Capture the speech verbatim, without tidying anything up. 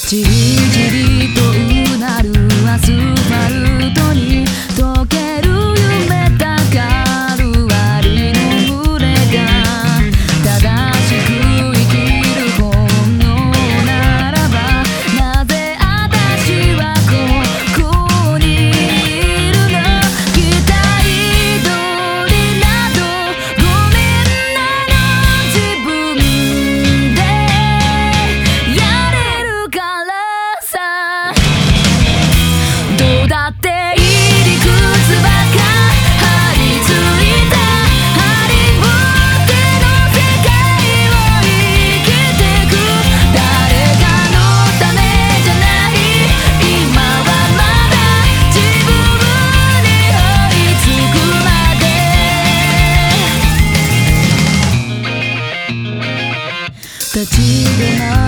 じりじりとうなるアスファルトに溶ける夢たかるアリの群れが正しく生きる本能ならばなぜあたしはここにいるの期待通りなどごめんなの自分でやれるからさどうだっていい理屈ばか張り付いたハリウッドの世界を生きてく誰かのためじゃない今はまだ自分に追いつくまで立ち止ま